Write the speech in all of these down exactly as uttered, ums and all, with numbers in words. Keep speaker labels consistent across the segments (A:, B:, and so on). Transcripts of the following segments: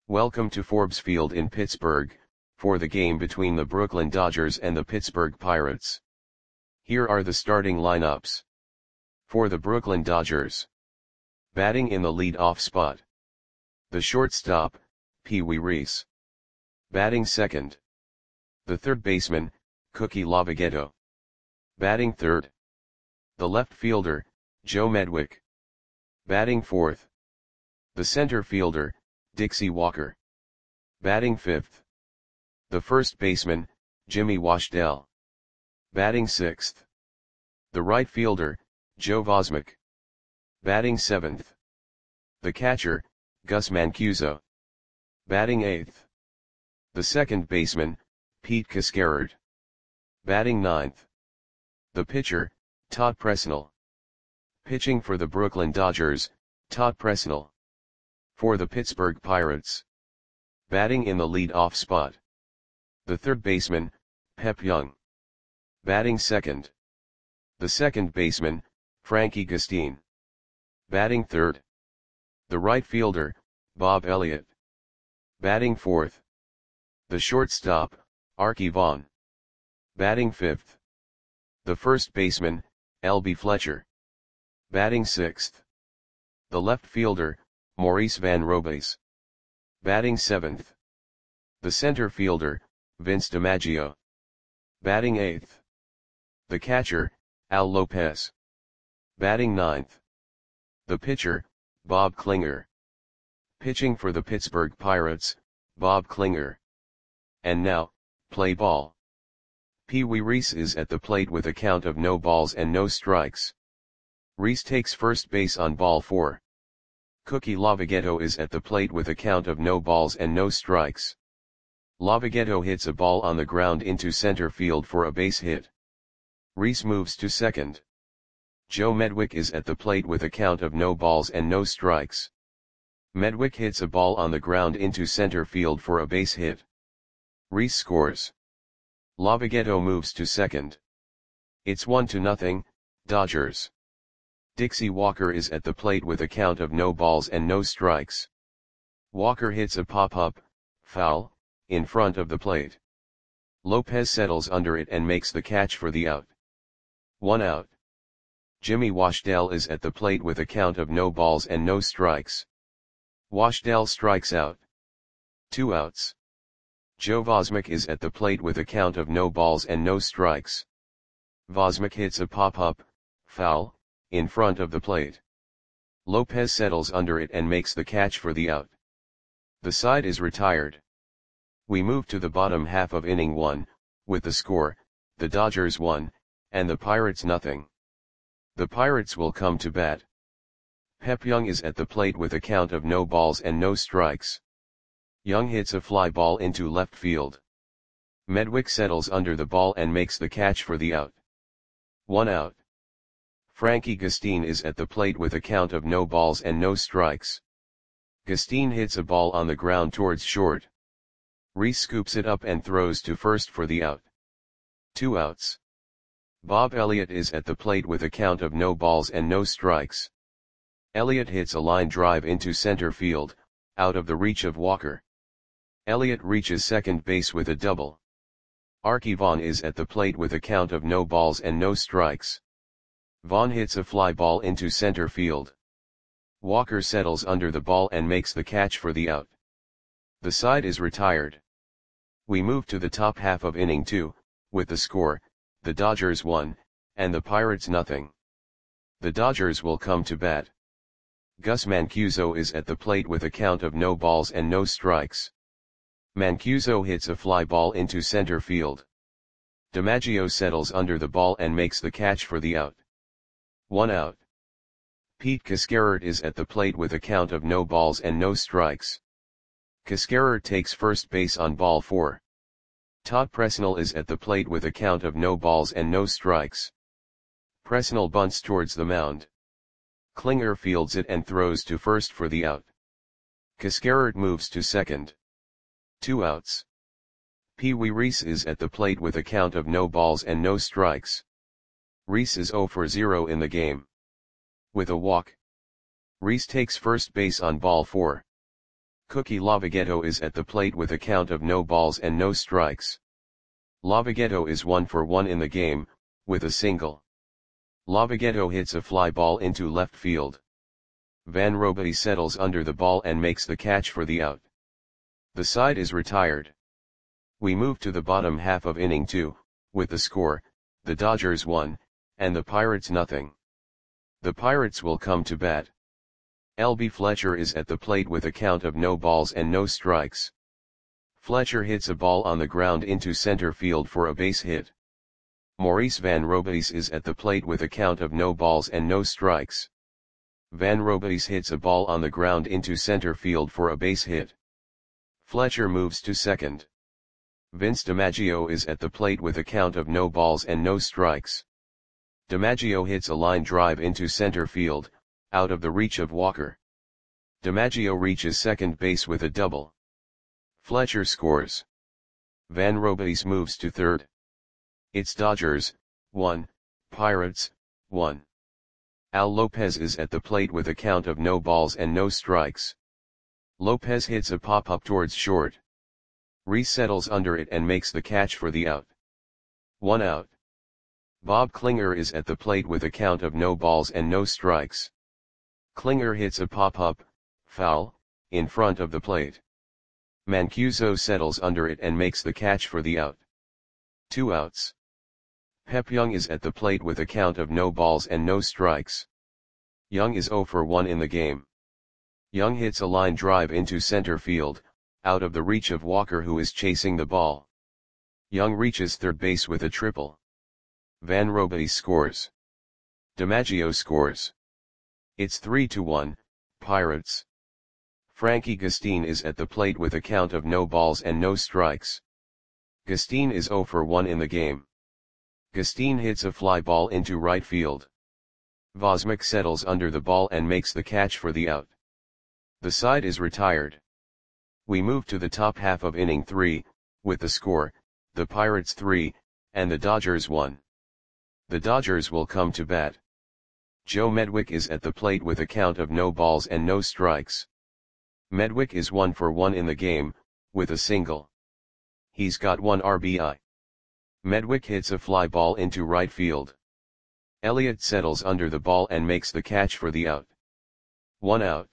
A: Welcome to Forbes Field in Pittsburgh, for the game between the Brooklyn Dodgers and the Pittsburgh Pirates. Here are the starting lineups. For the Brooklyn Dodgers. Batting in the lead-off spot. The shortstop, Pee Wee Reese. Batting second. The third baseman, Cookie Lavagetto. Batting third. The left fielder, Joe Medwick. Batting fourth. The center fielder, Dixie Walker. Batting fifth. The first baseman, Jimmy Washdell. Batting sixth. The right fielder, Joe Vosmick. Batting seventh. The catcher, Gus Mancuso. Batting eighth. The second baseman, Pete Cascarard. Batting ninth. The pitcher, Todd Presnell. Pitching for the Brooklyn Dodgers, Todd Presnell. For the Pittsburgh Pirates. Batting in the lead-off spot. The third baseman, Pep Young. Batting second. The second baseman, Frankie Gustine. Batting third. The right fielder, Bob Elliott. Batting fourth. The shortstop, Arky Vaughan. Batting fifth. The first baseman, L B Fletcher. Batting sixth. The left fielder, Maurice Van Robays. Batting seventh. The center fielder, Vince DiMaggio. Batting eighth. The catcher, Al Lopez. Batting ninth. The pitcher, Bob Klinger. Pitching for the Pittsburgh Pirates, Bob Klinger. And now, play ball. Pee Wee Reese is at the plate with a count of no balls and no strikes. Reese takes first base on ball four. Cookie Lavagetto is at the plate with a count of no balls and no strikes. Lavagetto hits a ball on the ground into center field for a base hit. Reese moves to second. Joe Medwick is at the plate with a count of no balls and no strikes. Medwick hits a ball on the ground into center field for a base hit. Reese scores. Lavagetto moves to second. It's one to nothing, Dodgers. Dixie Walker is at the plate with a count of no balls and no strikes. Walker hits a pop-up, foul, in front of the plate. Lopez settles under it and makes the catch for the out. One out. Jimmy Washdell is at the plate with a count of no balls and no strikes. Washdell strikes out. Two outs. Joe Vosmick is at the plate with a count of no balls and no strikes. Vosmick hits a pop-up, foul, in front of the plate. Lopez settles under it and makes the catch for the out. The side is retired. We move to the bottom half of inning one, with the score, the Dodgers one, and the Pirates nothing. The Pirates will come to bat. Pep Young is at the plate with a count of no balls and no strikes. Young hits a fly ball into left field. Medwick settles under the ball and makes the catch for the out. One out. Frankie Gustine is at the plate with a count of no balls and no strikes. Gustine hits a ball on the ground towards short. Reese scoops it up and throws to first for the out. Two outs. Bob Elliott is at the plate with a count of no balls and no strikes. Elliott hits a line drive into center field, out of the reach of Walker. Elliott reaches second base with a double. Arky Vaughan is at the plate with a count of no balls and no strikes. Vaughan hits a fly ball into center field. Walker settles under the ball and makes the catch for the out. The side is retired. We move to the top half of inning two, with the score, the Dodgers one, and the Pirates nothing. The Dodgers will come to bat. Gus Mancuso is at the plate with a count of no balls and no strikes. Mancuso hits a fly ball into center field. DiMaggio settles under the ball and makes the catch for the out. One out. Pete Cascarard is at the plate with a count of no balls and no strikes. Cascarard takes first base on ball four. Todd Presnell is at the plate with a count of no balls and no strikes. Presnell bunts towards the mound. Klinger fields it and throws to first for the out. Cascarard moves to second. Two outs. Pee Wee Reese is at the plate with a count of no balls and no strikes. Reese is zero for zero in the game. With a walk. Reese takes first base on ball four. Cookie Lavagetto is at the plate with a count of no balls and no strikes. Lavagetto is one for one in the game, with a single. Lavagetto hits a fly ball into left field. Van Robey settles under the ball and makes the catch for the out. The side is retired. We move to the bottom half of inning two, with the score, the Dodgers one, and the Pirates nothing. The Pirates will come to bat. L B Fletcher is at the plate with a count of no balls and no strikes. Fletcher hits a ball on the ground into center field for a base hit. Maurice Van Robey is at the plate with a count of no balls and no strikes. Van Robey hits a ball on the ground into center field for a base hit. Fletcher moves to second. Vince DiMaggio is at the plate with a count of no balls and no strikes. DiMaggio hits a line drive into center field, out of the reach of Walker. DiMaggio reaches second base with a double. Fletcher scores. Van Robey moves to third. It's Dodgers, one, Pirates, one. Al Lopez is at the plate with a count of no balls and no strikes. Lopez hits a pop-up towards short. Reese settles under it and makes the catch for the out. One out. Bob Klinger is at the plate with a count of no balls and no strikes. Klinger hits a pop-up, foul, in front of the plate. Mancuso settles under it and makes the catch for the out. Two outs. Pep Young is at the plate with a count of no balls and no strikes. Young is zero for one in the game. Young hits a line drive into center field, out of the reach of Walker who is chasing the ball. Young reaches third base with a triple. Van Robey scores. DiMaggio scores. It's three to one, Pirates. Frankie Gustin is at the plate with a count of no balls and no strikes. Gustin is zero for one in the game. Gustin hits a fly ball into right field. Vosmic settles under the ball and makes the catch for the out. The side is retired. We move to the top half of inning three, with the score, the Pirates three, and the Dodgers one. The Dodgers will come to bat. Joe Medwick is at the plate with a count of no balls and no strikes. Medwick is one for one in the game, with a single. He's got one R B I. Medwick hits a fly ball into right field. Elliott settles under the ball and makes the catch for the out. One out.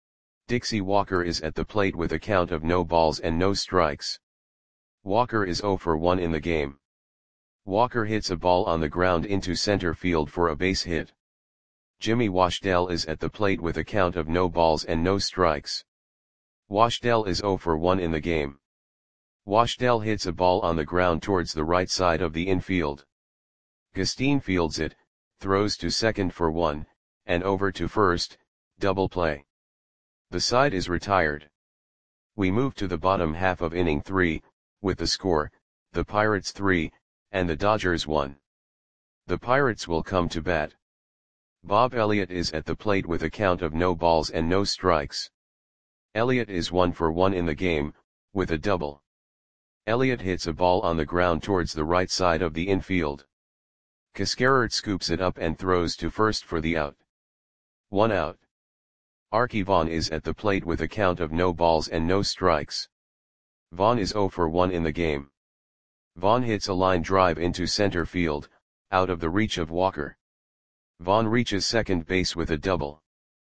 A: Dixie Walker is at the plate with a count of no balls and no strikes. Walker is zero for one in the game. Walker hits a ball on the ground into center field for a base hit. Jimmy Washdell is at the plate with a count of no balls and no strikes. Washdell is zero for one in the game. Washdell hits a ball on the ground towards the right side of the infield. Gustin fields it, throws to second for one, and over to first, double play. The side is retired. We move to the bottom half of inning three, with the score, the Pirates three, and the Dodgers one. The Pirates will come to bat. Bob Elliott is at the plate with a count of no balls and no strikes. Elliott is one for one in the game, with a double. Elliott hits a ball on the ground towards the right side of the infield. Cascarert scoops it up and throws to first for the out. One out. Archie Vaughn is at the plate with a count of no balls and no strikes. Vaughn is zero for one in the game. Vaughn hits a line drive into center field, out of the reach of Walker. Vaughn reaches second base with a double.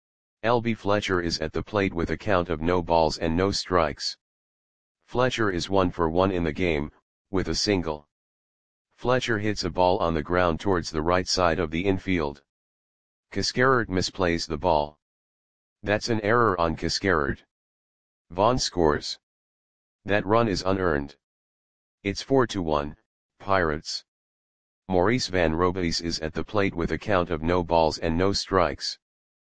A: L B Fletcher is at the plate with a count of no balls and no strikes. Fletcher is one for one in the game, with a single. Fletcher hits a ball on the ground towards the right side of the infield. Cascarert misplays the ball. That's an error on Cascarert. Vaughn scores. That run is unearned. It's four to one, Pirates. Maurice Van Robey is at the plate with a count of no balls and no strikes.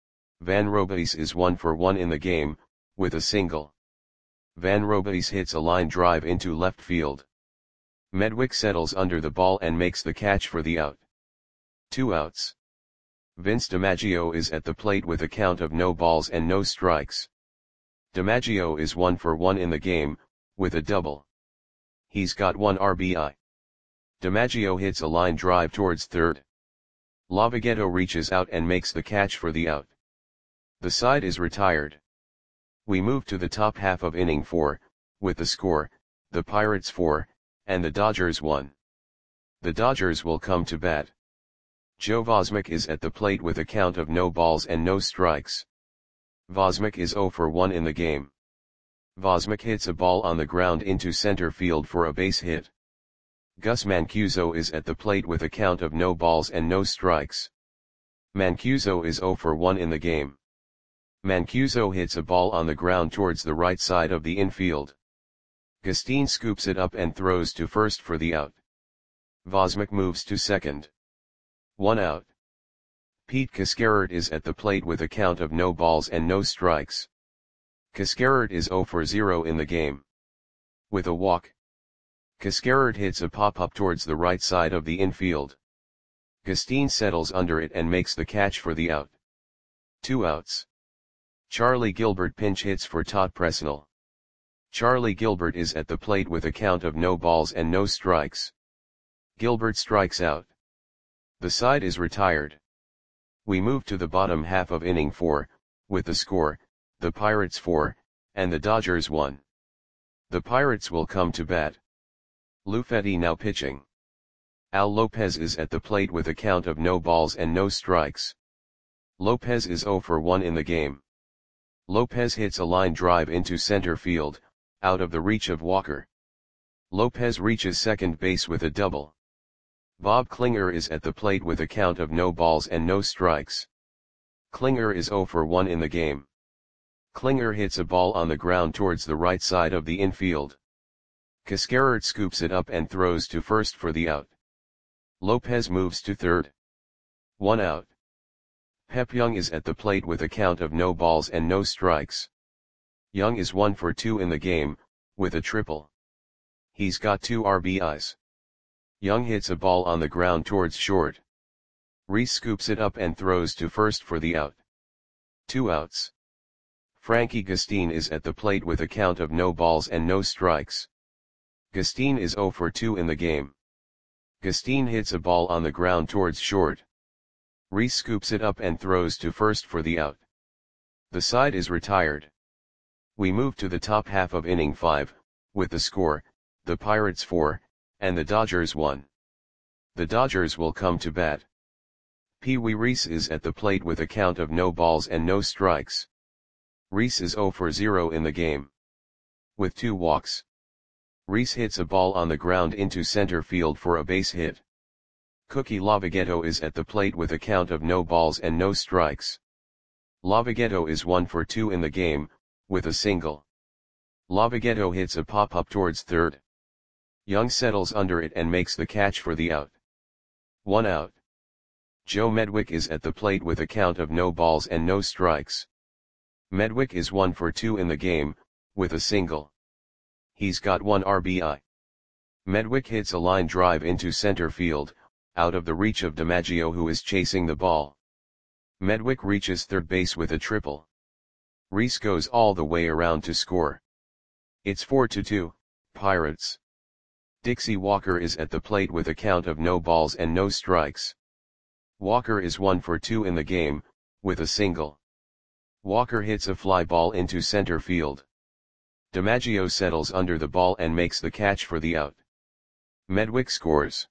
A: Van Robey is one for one in the game, with a single. Van Robey hits a line drive into left field. Medwick settles under the ball and makes the catch for the out. Two outs. Vince DiMaggio is at the plate with a count of no balls and no strikes. DiMaggio is one for one in the game, with a double. He's got one R B I. DiMaggio hits a line drive towards third. Lavagetto reaches out and makes the catch for the out. The side is retired. We move to the top half of inning four, with the score, the Pirates four, and the Dodgers one. The Dodgers will come to bat. Joe Vosmek is at the plate with a count of no balls and no strikes. Vosmek is zero for one in the game. Vosmek hits a ball on the ground into center field for a base hit. Gus Mancuso is at the plate with a count of no balls and no strikes. Mancuso is zero for one in the game. Mancuso hits a ball on the ground towards the right side of the infield. Gustin scoops it up and throws to first for the out. Vosmek moves to second. One out. Pete Cascarert is at the plate with a count of no balls and no strikes. Cascarert is zero for zero in the game. With a walk, Cascarert hits a pop-up towards the right side of the infield. Gustin settles under it and makes the catch for the out. Two outs. Charlie Gilbert pinch hits for Todd Presnell. Charlie Gilbert is at the plate with a count of no balls and no strikes. Gilbert strikes out. The side is retired. We move to the bottom half of inning four, with the score, the Pirates four, and the Dodgers one. The Pirates will come to bat. Lou Fetty now pitching. Al Lopez is at the plate with a count of no balls and no strikes. Lopez is zero for one in the game. Lopez hits a line drive into center field, out of the reach of Walker. Lopez reaches second base with a double. Bob Klinger is at the plate with a count of no balls and no strikes. Klinger is zero for one in the game. Klinger hits a ball on the ground towards the right side of the infield. Cascarert scoops it up and throws to first for the out. Lopez moves to third. One out. Pep Young is at the plate with a count of no balls and no strikes. Young is one for two in the game, with a triple. He's got two R B Is. Young hits a ball on the ground towards short. Reese scoops it up and throws to first for the out. Two outs. Frankie Gustin is at the plate with a count of no balls and no strikes. Gustin is zero for two in the game. Gustin hits a ball on the ground towards short. Reese scoops it up and throws to first for the out. The side is retired. We move to the top half of inning five, with the score, the Pirates four, and the Dodgers one. The Dodgers will come to bat. Pee Wee Reese is at the plate with a count of no balls and no strikes. Reese is zero for zero in the game. With two walks, Reese hits a ball on the ground into center field for a base hit. Cookie Lavagetto is at the plate with a count of no balls and no strikes. Lavagetto is one for two in the game, with a single. Lavagetto hits a pop-up towards third. Young settles under it and makes the catch for the out. One out. Joe Medwick is at the plate with a count of no balls and no strikes. Medwick is one for two in the game, with a single. He's got one R B I. Medwick hits a line drive into center field, out of the reach of DiMaggio, who is chasing the ball. Medwick reaches third base with a triple. Reese goes all the way around to score. It's four to two, Pirates. Dixie Walker is at the plate with a count of no balls and no strikes. Walker is one for two in the game, with a single. Walker hits a fly ball into center field. DiMaggio settles under the ball and makes the catch for the out. Medwick scores.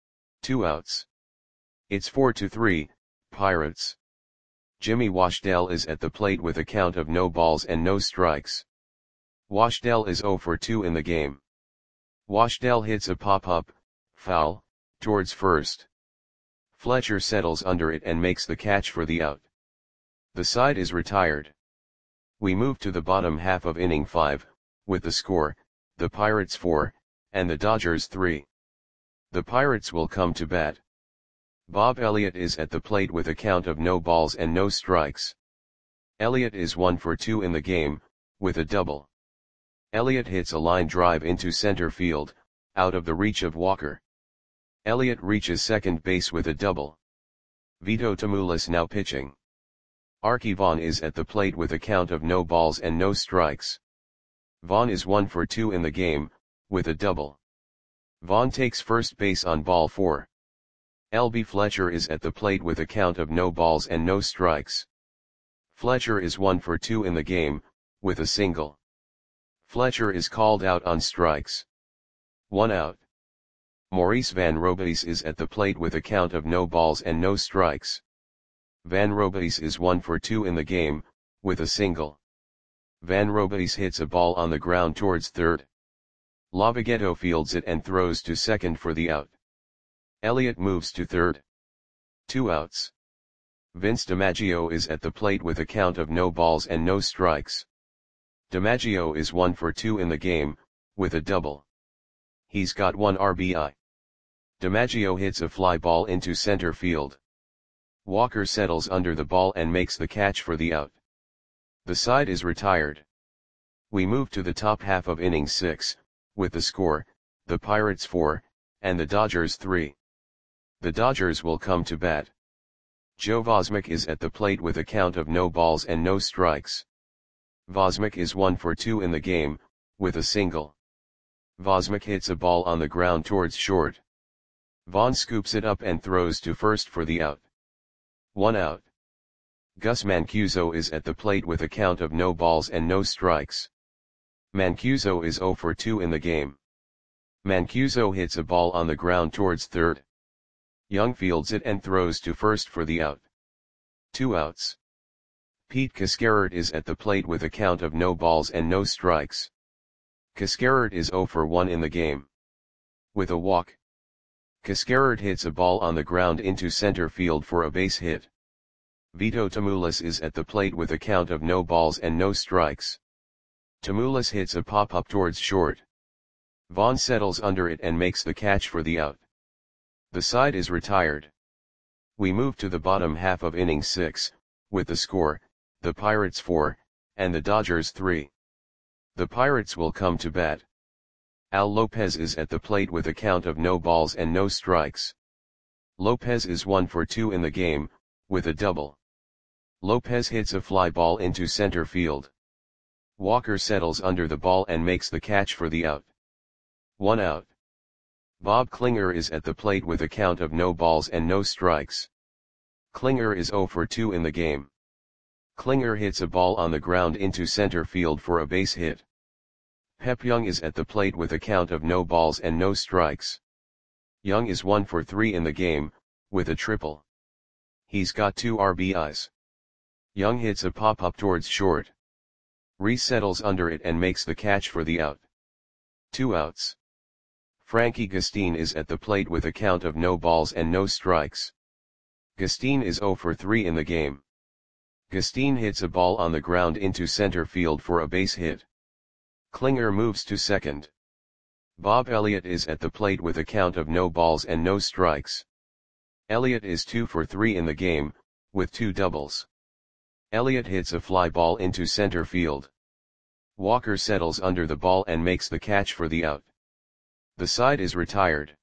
A: Two outs. It's four to three, Pirates. Jimmy Washdale is at the plate with a count of no balls and no strikes. Washdale is zero for two in the game. Washdale hits a pop-up, foul, towards first. Fletcher settles under it and makes the catch for the out. The side is retired. We move to the bottom half of inning five, with the score, the Pirates four, and the Dodgers three. The Pirates will come to bat. Bob Elliott is at the plate with a count of no balls and no strikes. Elliott is one for two in the game, with a double. Elliott hits a line drive into center field, out of the reach of Walker. Elliott reaches second base with a double. Vito Tamoulis now pitching. Archie Vaughn is at the plate with a count of no balls and no strikes. Vaughn is one for two in the game, with a double. Vaughn takes first base on ball four. L B Fletcher is at the plate with a count of no balls and no strikes. Fletcher is one for two in the game, with a single. Fletcher is called out on strikes. One out. Maurice Van Robays is at the plate with a count of no balls and no strikes. Van Robays is one for two in the game, with a single. Van Robays hits a ball on the ground towards third. Lavogetto fields it and throws to second for the out. Elliott moves to third. Two outs. Vince DiMaggio is at the plate with a count of no balls and no strikes. DiMaggio is one for two in the game, with a double. He's got one R B I. DiMaggio hits a fly ball into center field. Walker settles under the ball and makes the catch for the out. The side is retired. We move to the top half of inning six, with the score, the Pirates four, and the Dodgers three. The Dodgers will come to bat. Joe Vosmek is at the plate with a count of no balls and no strikes. Vosmek is one for two in the game, with a single. Vosmek hits a ball on the ground towards short. Vaughn scoops it up and throws to first for the out. One out. Gus Mancuso is at the plate with a count of no balls and no strikes. Mancuso is zero for two in the game. Mancuso hits a ball on the ground towards third. Young fields it and throws to first for the out. Two outs. Pete Cascarert is at the plate with a count of no balls and no strikes. Cascarert is zero for one in the game. With a walk. Cascarert hits a ball on the ground into center field for a base hit. Vito Tamoulis is at the plate with a count of no balls and no strikes. Tamoulis hits a pop-up towards short. Vaughn settles under it and makes the catch for the out. The side is retired. We move to the bottom half of inning six, with the score, the Pirates four, and the Dodgers three. The Pirates will come to bat. Al Lopez is at the plate with a count of no balls and no strikes. Lopez is one for two in the game, with a double. Lopez hits a fly ball into center field. Walker settles under the ball and makes the catch for the out. One out. Bob Klinger is at the plate with a count of no balls and no strikes. Klinger is zero for two in the game. Klinger hits a ball on the ground into center field for a base hit. Pep Young is at the plate with a count of no balls and no strikes. Young is one for three in the game, with a triple. He's got two R B Is. Young hits a pop-up towards short. Reese settles under it and makes the catch for the out. Two outs. Frankie Gustin is at the plate with a count of no balls and no strikes. Gustin is zero for three in the game. Gustin hits a ball on the ground into center field for a base hit. Klinger moves to second. Bob Elliott is at the plate with a count of no balls and no strikes. Elliott is two for three in the game, with two doubles. Elliott hits a fly ball into center field. Walker settles under the ball and makes the catch for the out. The side is retired.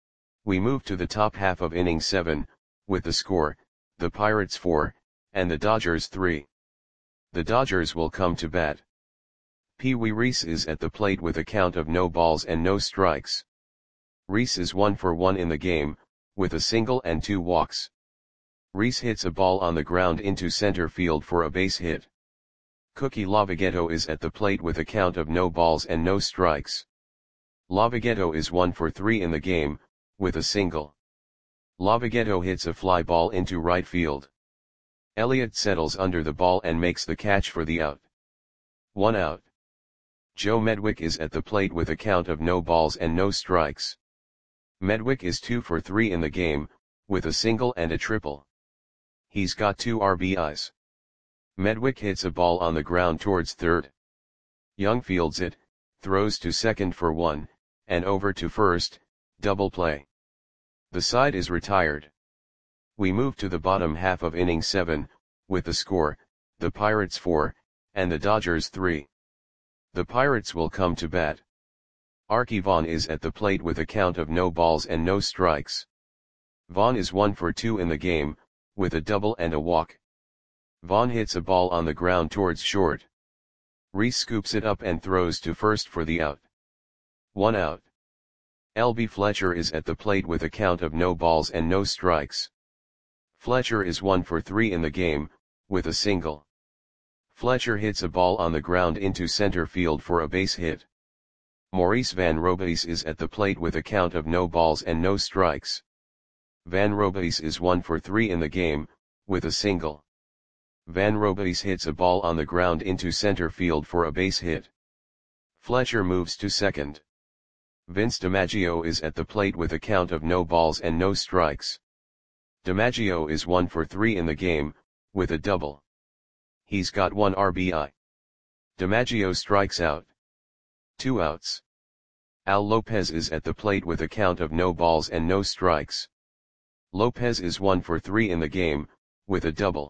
A: We move to the top half of inning seven, with the score, the Pirates four, and the Dodgers three. The Dodgers will come to bat. Pee Wee Reese is at the plate with a count of no balls and no strikes. Reese is one for one in the game, with a single and two walks. Reese hits a ball on the ground into center field for a base hit. Cookie Lavogetto is at the plate with a count of no balls and no strikes. Lavogetto is one for three in the game, with a single. Lavogetto hits a fly ball into right field. Elliott settles under the ball and makes the catch for the out. One out. Joe Medwick is at the plate with a count of no balls and no strikes. Medwick is two for three in the game, with a single and a triple. He's got two R B Is. Medwick hits a ball on the ground towards third. Young fields it, throws to second for one, and over to first, double play. The side is retired. We move to the bottom half of inning seven, with the score, the Pirates four, and the Dodgers three. The Pirates will come to bat. Arky Vaughan is at the plate with a count of no balls and no strikes. Vaughan is one for two in the game, with a double and a walk. Vaughan hits a ball on the ground towards short. Reese scoops it up and throws to first for the out. One out. L B Fletcher is at the plate with a count of no balls and no strikes. Fletcher is one for three in the game, with a single. Fletcher hits a ball on the ground into center field for a base hit. Maurice Van Robays is at the plate with a count of no balls and no strikes. Van Robays is one for three in the game, with a single. Van Robays hits a ball on the ground into center field for a base hit. Fletcher moves to second. Vince DiMaggio is at the plate with a count of no balls and no strikes. DiMaggio is one for three in the game, with a double. He's got one R B I. DiMaggio strikes out. Two outs. Al Lopez is at the plate with a count of no balls and no strikes. Lopez is one for three in the game, with a double.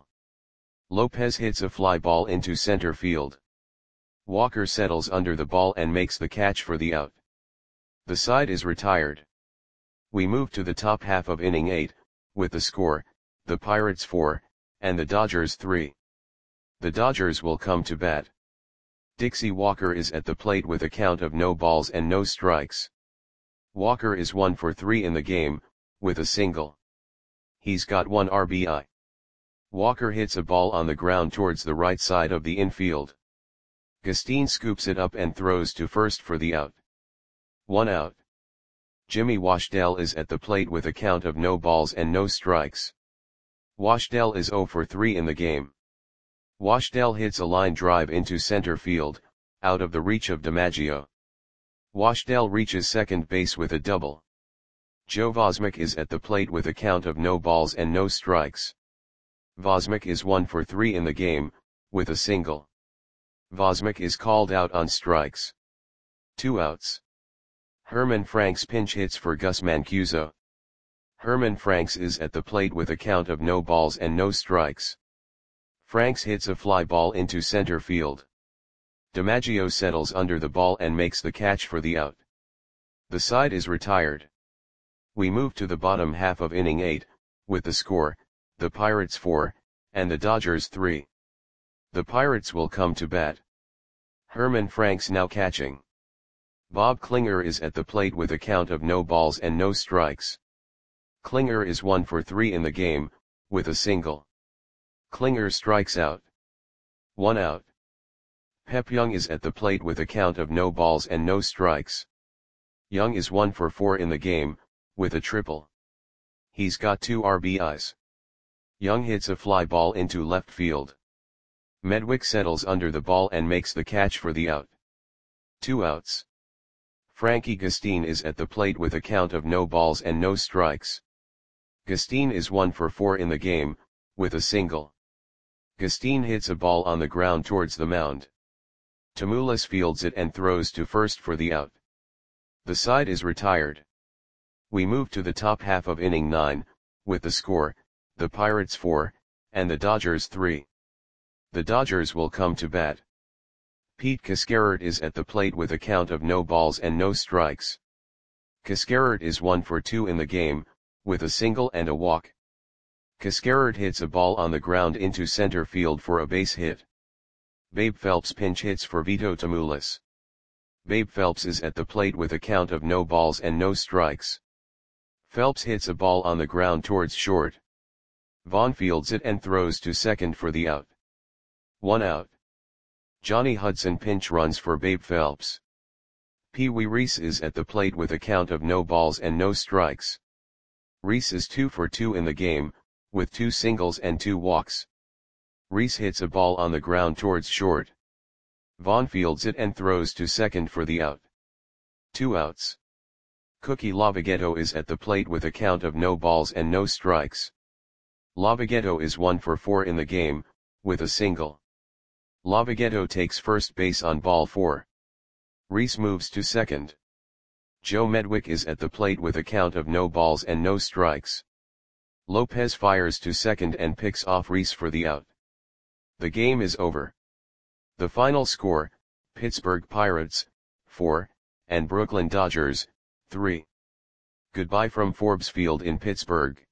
A: Lopez hits a fly ball into center field. Walker settles under the ball and makes the catch for the out. The side is retired. We move to the top half of inning eight, with the score, the Pirates four, and the Dodgers three. The Dodgers will come to bat. Dixie Walker is at the plate with a count of no balls and no strikes. Walker is one for three in the game, with a single. He's got one R B I. Walker hits a ball on the ground towards the right side of the infield. Gustin scoops it up and throws to first for the out. One out. Jimmy Washdell is at the plate with a count of no balls and no strikes. Washdell is zero for three in the game. Washdell hits a line drive into center field, out of the reach of DiMaggio. Washdell reaches second base with a double. Joe Vosmick is at the plate with a count of no balls and no strikes. Vosmick is one for three in the game, with a single. Vosmick is called out on strikes. Two outs. Herman Franks pinch hits for Gus Mancuso. Herman Franks is at the plate with a count of no balls and no strikes. Franks hits a fly ball into center field. DiMaggio settles under the ball and makes the catch for the out. The side is retired. We move to the bottom half of inning eight, with the score, the Pirates four, and the Dodgers three. The Pirates will come to bat. Herman Franks now catching. Bob Klinger is at the plate with a count of no balls and no strikes. Klinger is one for three in the game, with a single. Klinger strikes out. One out. Pep Young is at the plate with a count of no balls and no strikes. Young is one for four in the game, with a triple. He's got two R B Is. Young hits a fly ball into left field. Medwick settles under the ball and makes the catch for the out. Two outs. Frankie Gustin is at the plate with a count of no balls and no strikes. Gustin is one for four in the game, with a single. Gustin hits a ball on the ground towards the mound. Tamoulis fields it and throws to first for the out. The side is retired. We move to the top half of inning nine, with the score, the Pirates four, and the Dodgers three. The Dodgers will come to bat. Pete Cascarert is at the plate with a count of no balls and no strikes. Cascarert is one for two in the game, with a single and a walk. Cascarert hits a ball on the ground into center field for a base hit. Babe Phelps pinch hits for Vito Tamoulis. Babe Phelps is at the plate with a count of no balls and no strikes. Phelps hits a ball on the ground towards short. Vaughn fields it and throws to second for the out. One out. Johnny Hudson pinch runs for Babe Phelps. Pee Wee Reese is at the plate with a count of no balls and no strikes. Reese is two for two in the game, with two singles and two walks. Reese hits a ball on the ground towards short. Vaughn fields it and throws to second for the out. Two outs. Cookie Lavagetto is at the plate with a count of no balls and no strikes. Lavagetto is one for four in the game, with a single. Lavagetto takes first base on ball four. Reese moves to second. Joe Medwick is at the plate with a count of no balls and no strikes. Lopez fires to second and picks off Reese for the out. The game is over. The final score, Pittsburgh Pirates, four, and Brooklyn Dodgers, three. Goodbye from Forbes Field in Pittsburgh.